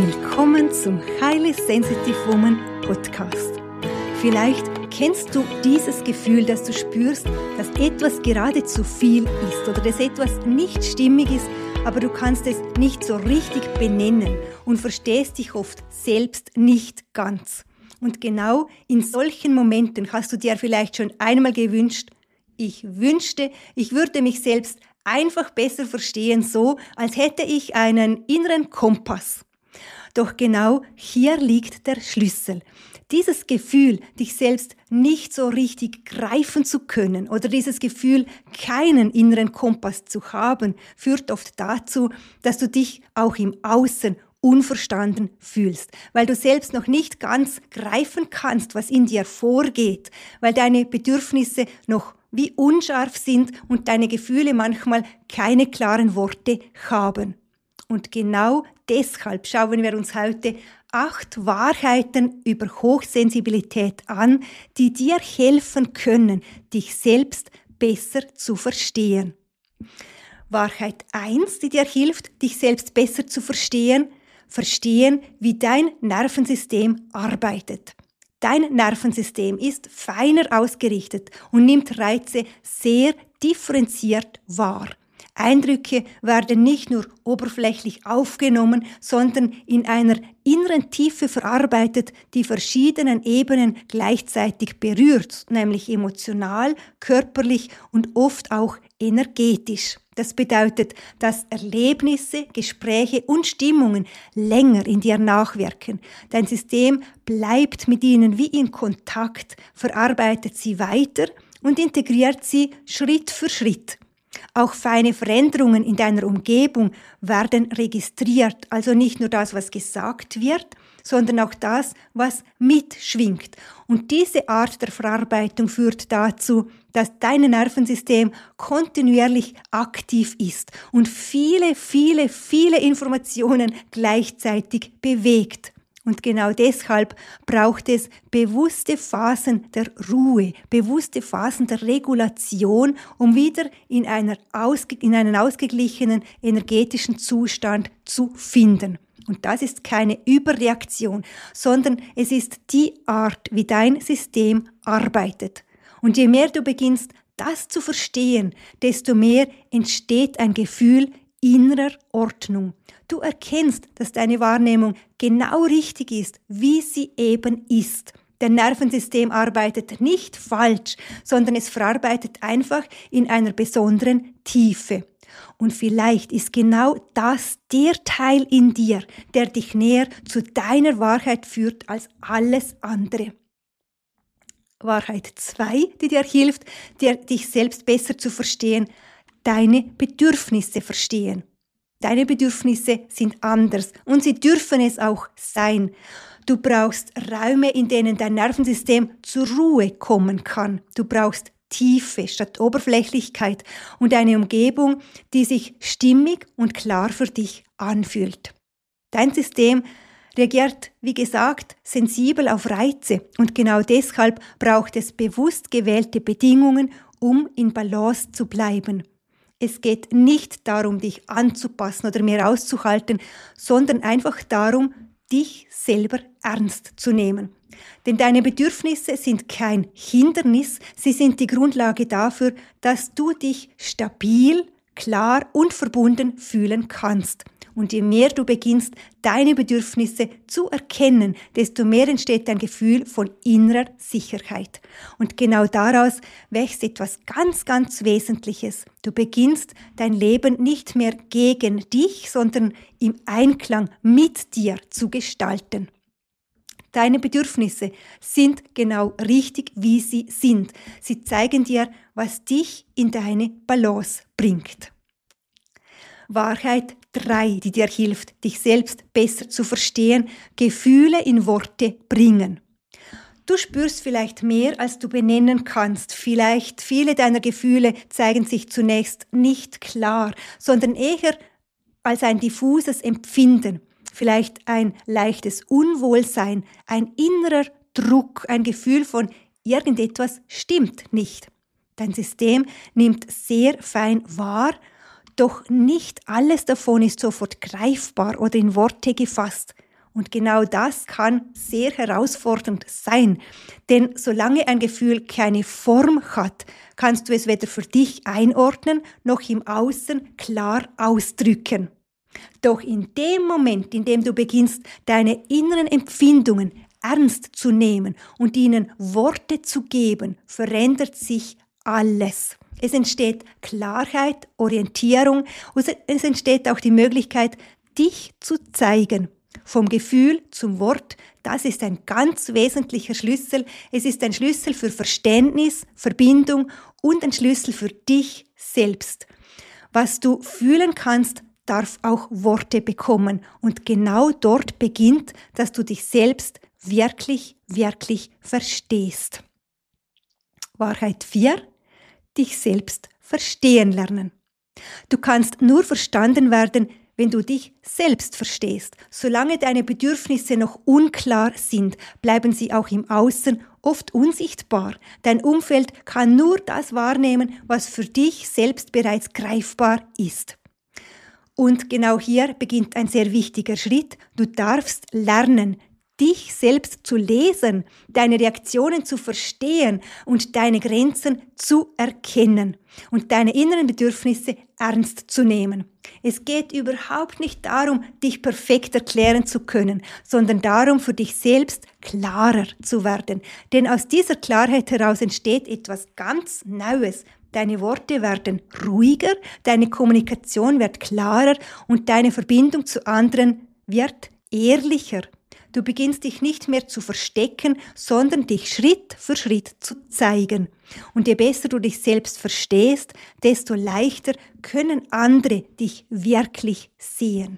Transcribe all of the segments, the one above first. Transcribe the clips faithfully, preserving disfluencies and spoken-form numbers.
Willkommen zum Highly Sensitive Woman Podcast. Vielleicht kennst du dieses Gefühl, dass du spürst, dass etwas gerade zu viel ist oder dass etwas nicht stimmig ist, aber du kannst es nicht so richtig benennen und verstehst dich oft selbst nicht ganz. Und genau in solchen Momenten hast du dir vielleicht schon einmal gewünscht, ich wünschte, ich würde mich selbst einfach besser verstehen, so als hätte ich einen inneren Kompass. Doch genau hier liegt der Schlüssel. Dieses Gefühl, dich selbst nicht so richtig greifen zu können oder dieses Gefühl, keinen inneren Kompass zu haben, führt oft dazu, dass du dich auch im Außen unverstanden fühlst, weil du selbst noch nicht ganz greifen kannst, was in dir vorgeht, weil deine Bedürfnisse noch wie unscharf sind und deine Gefühle manchmal keine klaren Worte haben. Und genau deshalb schauen wir uns heute acht Wahrheiten über Hochsensibilität an, die dir helfen können, dich selbst besser zu verstehen. Wahrheit eins, die dir hilft, dich selbst besser zu verstehen, verstehen, wie dein Nervensystem arbeitet. Dein Nervensystem ist feiner ausgerichtet und nimmt Reize sehr differenziert wahr. Eindrücke werden nicht nur oberflächlich aufgenommen, sondern in einer inneren Tiefe verarbeitet, die verschiedenen Ebenen gleichzeitig berührt, nämlich emotional, körperlich und oft auch energetisch. Das bedeutet, dass Erlebnisse, Gespräche und Stimmungen länger in dir nachwirken. Dein System bleibt mit ihnen wie in Kontakt, verarbeitet sie weiter und integriert sie Schritt für Schritt. Auch feine Veränderungen in deiner Umgebung werden registriert, also nicht nur das, was gesagt wird, sondern auch das, was mitschwingt. Und diese Art der Verarbeitung führt dazu, dass dein Nervensystem kontinuierlich aktiv ist und viele, viele, viele Informationen gleichzeitig bewegt. Und genau deshalb braucht es bewusste Phasen der Ruhe, bewusste Phasen der Regulation, um wieder in, einer ausge- in einen ausgeglichenen energetischen Zustand zu finden. Und das ist keine Überreaktion, sondern es ist die Art, wie dein System arbeitet. Und je mehr du beginnst, das zu verstehen, desto mehr entsteht ein Gefühl innerer Ordnung. Du erkennst, dass deine Wahrnehmung genau richtig ist, wie sie eben ist. Dein Nervensystem arbeitet nicht falsch, sondern es verarbeitet einfach in einer besonderen Tiefe. Und vielleicht ist genau das der Teil in dir, der dich näher zu deiner Wahrheit führt als alles andere. Wahrheit zwei, die dir hilft, dir dich selbst besser zu verstehen, deine Bedürfnisse verstehen. Deine Bedürfnisse sind anders und sie dürfen es auch sein. Du brauchst Räume, in denen dein Nervensystem zur Ruhe kommen kann. Du brauchst Tiefe statt Oberflächlichkeit und eine Umgebung, die sich stimmig und klar für dich anfühlt. Dein System reagiert, wie gesagt, sensibel auf Reize und genau deshalb braucht es bewusst gewählte Bedingungen, um in Balance zu bleiben. Es geht nicht darum, dich anzupassen oder mehr auszuhalten, sondern einfach darum, dich selber ernst zu nehmen. Denn deine Bedürfnisse sind kein Hindernis, sie sind die Grundlage dafür, dass du dich stabil, klar und verbunden fühlen kannst. Und je mehr du beginnst, deine Bedürfnisse zu erkennen, desto mehr entsteht ein Gefühl von innerer Sicherheit. Und genau daraus wächst etwas ganz, ganz Wesentliches. Du beginnst dein Leben nicht mehr gegen dich, sondern im Einklang mit dir zu gestalten. Deine Bedürfnisse sind genau richtig, wie sie sind. Sie zeigen dir, was dich in deine Balance bringt. Wahrheit drei, die dir hilft, dich selbst besser zu verstehen, Gefühle in Worte bringen. Du spürst vielleicht mehr, als du benennen kannst. Vielleicht viele deiner Gefühle zeigen sich zunächst nicht klar, sondern eher als ein diffuses Empfinden. Vielleicht ein leichtes Unwohlsein, ein innerer Druck, ein Gefühl von irgendetwas stimmt nicht. Dein System nimmt sehr fein wahr, doch nicht alles davon ist sofort greifbar oder in Worte gefasst. Und genau das kann sehr herausfordernd sein, denn solange ein Gefühl keine Form hat, kannst du es weder für dich einordnen, noch im Außen klar ausdrücken. Doch in dem Moment, in dem du beginnst, deine inneren Empfindungen ernst zu nehmen und ihnen Worte zu geben, verändert sich alles. Es entsteht Klarheit, Orientierung und es entsteht auch die Möglichkeit, dich zu zeigen. Vom Gefühl zum Wort, das ist ein ganz wesentlicher Schlüssel. Es ist ein Schlüssel für Verständnis, Verbindung und ein Schlüssel für dich selbst. Was du fühlen kannst, darf auch Worte bekommen. Und genau dort beginnt, dass du dich selbst wirklich, wirklich verstehst. Wahrheit vier. Dich selbst verstehen lernen. Du kannst nur verstanden werden, wenn du dich selbst verstehst. Solange deine Bedürfnisse noch unklar sind, bleiben sie auch im Außen oft unsichtbar. Dein Umfeld kann nur das wahrnehmen, was für dich selbst bereits greifbar ist. Und genau hier beginnt ein sehr wichtiger Schritt. Du darfst lernen, dich selbst zu lesen, deine Reaktionen zu verstehen und deine Grenzen zu erkennen und deine inneren Bedürfnisse ernst zu nehmen. Es geht überhaupt nicht darum, dich perfekt erklären zu können, sondern darum, für dich selbst klarer zu werden. Denn aus dieser Klarheit heraus entsteht etwas ganz Neues. Deine Worte werden ruhiger, deine Kommunikation wird klarer und deine Verbindung zu anderen wird ehrlicher. Du beginnst dich nicht mehr zu verstecken, sondern dich Schritt für Schritt zu zeigen. Und je besser du dich selbst verstehst, desto leichter können andere dich wirklich sehen.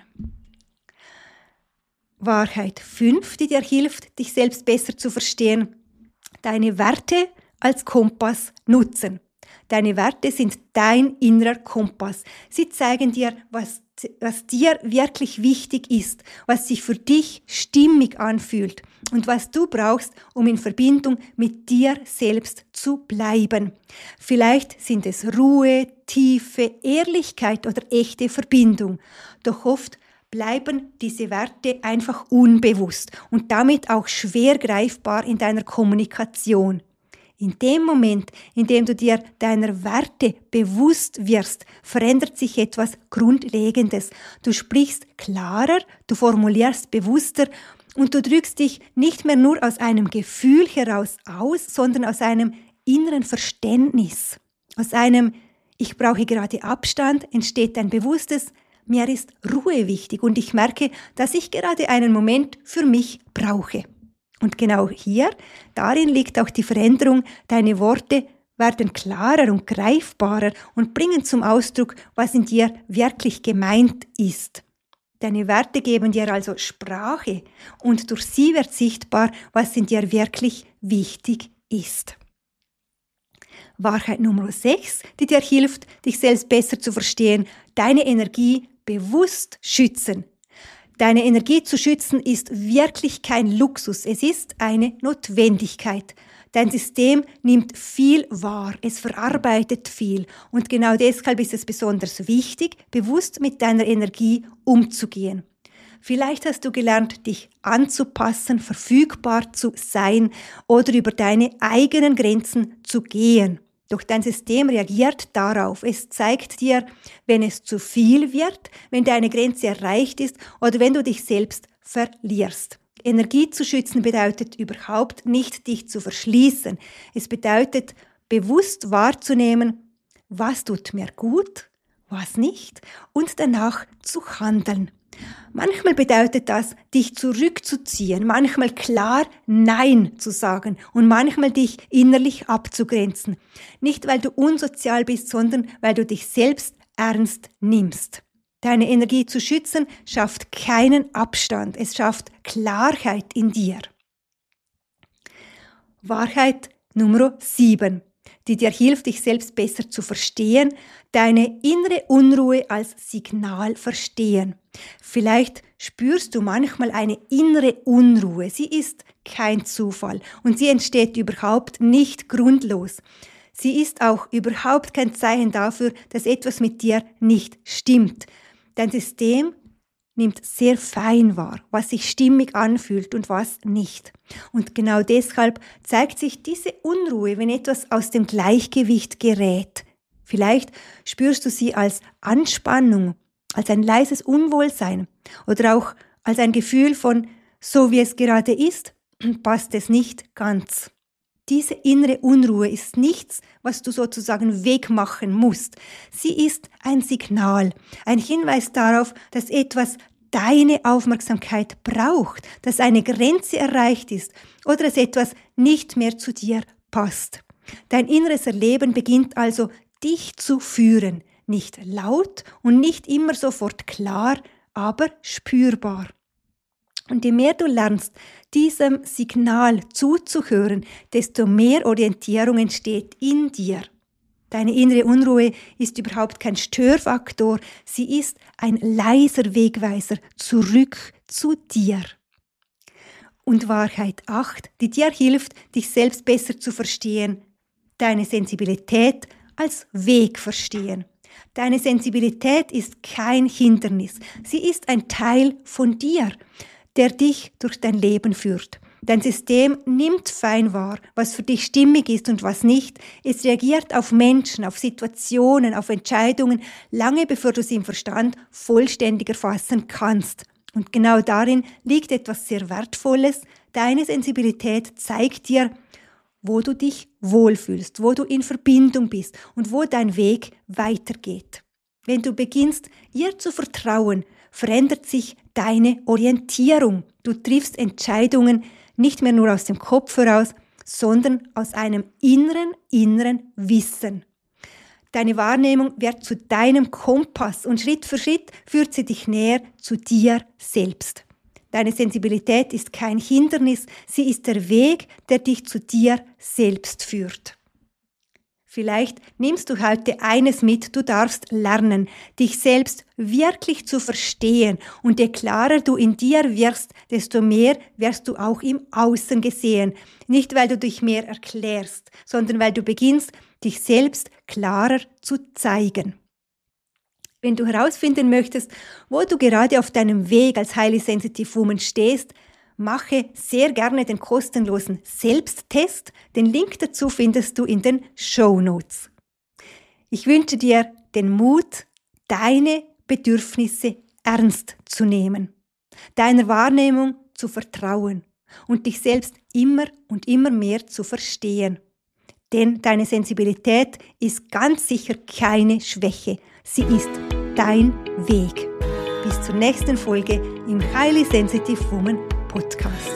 Wahrheit fünf, die dir hilft, dich selbst besser zu verstehen. Deine Werte als Kompass nutzen. Deine Werte sind dein innerer Kompass. Sie zeigen dir, was, was dir wirklich wichtig ist, was sich für dich stimmig anfühlt und was du brauchst, um in Verbindung mit dir selbst zu bleiben. Vielleicht sind es Ruhe, Tiefe, Ehrlichkeit oder echte Verbindung. Doch oft bleiben diese Werte einfach unbewusst und damit auch schwer greifbar in deiner Kommunikation. In dem Moment, in dem du dir deiner Werte bewusst wirst, verändert sich etwas Grundlegendes. Du sprichst klarer, du formulierst bewusster und du drückst dich nicht mehr nur aus einem Gefühl heraus aus, sondern aus einem inneren Verständnis. Aus einem Ich brauche gerade Abstand entsteht ein bewusstes Mir ist Ruhe wichtig und ich merke, dass ich gerade einen Moment für mich brauche. Und genau hier, darin liegt auch die Veränderung. Deine Worte werden klarer und greifbarer und bringen zum Ausdruck, was in dir wirklich gemeint ist. Deine Werte geben dir also Sprache und durch sie wird sichtbar, was in dir wirklich wichtig ist. Wahrheit Nummer sechs, die dir hilft, dich selbst besser zu verstehen, deine Energie bewusst schützen. Deine Energie zu schützen ist wirklich kein Luxus, es ist eine Notwendigkeit. Dein System nimmt viel wahr, es verarbeitet viel und genau deshalb ist es besonders wichtig, bewusst mit deiner Energie umzugehen. Vielleicht hast du gelernt, dich anzupassen, verfügbar zu sein oder über deine eigenen Grenzen zu gehen. Doch dein System reagiert darauf. Es zeigt dir, wenn es zu viel wird, wenn deine Grenze erreicht ist oder wenn du dich selbst verlierst. Energie zu schützen bedeutet überhaupt nicht, dich zu verschließen. Es bedeutet, bewusst wahrzunehmen, was tut mir gut, was nicht und danach zu handeln. Manchmal bedeutet das, dich zurückzuziehen, manchmal klar Nein zu sagen und manchmal dich innerlich abzugrenzen. Nicht, weil du unsozial bist, sondern weil du dich selbst ernst nimmst. Deine Energie zu schützen schafft keinen Abstand, es schafft Klarheit in dir. Wahrheit Nummer sieben, die dir hilft, dich selbst besser zu verstehen, deine innere Unruhe als Signal verstehen. Vielleicht spürst du manchmal eine innere Unruhe. Sie ist kein Zufall und sie entsteht überhaupt nicht grundlos. Sie ist auch überhaupt kein Zeichen dafür, dass etwas mit dir nicht stimmt. Dein System nimmt sehr fein wahr, was sich stimmig anfühlt und was nicht. Und genau deshalb zeigt sich diese Unruhe, wenn etwas aus dem Gleichgewicht gerät. Vielleicht spürst du sie als Anspannung, als ein leises Unwohlsein oder auch als ein Gefühl von, so wie es gerade ist, passt es nicht ganz. Diese innere Unruhe ist nichts, was du sozusagen wegmachen musst. Sie ist ein Signal, ein Hinweis darauf, dass etwas deine Aufmerksamkeit braucht, dass eine Grenze erreicht ist oder dass etwas nicht mehr zu dir passt. Dein inneres Erleben beginnt also, dich zu führen. Nicht laut und nicht immer sofort klar, aber spürbar. Und je mehr du lernst, diesem Signal zuzuhören, desto mehr Orientierung entsteht in dir. Deine innere Unruhe ist überhaupt kein Störfaktor, sie ist ein leiser Wegweiser zurück zu dir. Und Wahrheit acht, die dir hilft, dich selbst besser zu verstehen, deine Sensibilität als Weg verstehen. Deine Sensibilität ist kein Hindernis, sie ist ein Teil von dir, der dich durch dein Leben führt. Dein System nimmt fein wahr, was für dich stimmig ist und was nicht. Es reagiert auf Menschen, auf Situationen, auf Entscheidungen, lange bevor du sie im Verstand vollständig erfassen kannst. Und genau darin liegt etwas sehr Wertvolles. Deine Sensibilität zeigt dir, wo du dich wohlfühlst, wo du in Verbindung bist und wo dein Weg weitergeht. Wenn du beginnst, ihr zu vertrauen, verändert sich deine Orientierung. Du triffst Entscheidungen nicht mehr nur aus dem Kopf heraus, sondern aus einem inneren, inneren Wissen. Deine Wahrnehmung wird zu deinem Kompass und Schritt für Schritt führt sie dich näher zu dir selbst. Deine Sensibilität ist kein Hindernis, sie ist der Weg, der dich zu dir selbst führt. Vielleicht nimmst du heute eines mit, du darfst lernen, dich selbst wirklich zu verstehen. Und je klarer du in dir wirst, desto mehr wirst du auch im Außen gesehen. Nicht, weil du dich mehr erklärst, sondern weil du beginnst, dich selbst klarer zu zeigen. Wenn du herausfinden möchtest, wo du gerade auf deinem Weg als Highly Sensitive Woman stehst, mache sehr gerne den kostenlosen Selbsttest. Den Link dazu findest du in den Shownotes. Ich wünsche dir den Mut, deine Bedürfnisse ernst zu nehmen, deiner Wahrnehmung zu vertrauen und dich selbst immer und immer mehr zu verstehen. Denn deine Sensibilität ist ganz sicher keine Schwäche. Sie ist dein Weg. Bis zur nächsten Folge im Highly Sensitive Woman Podcast.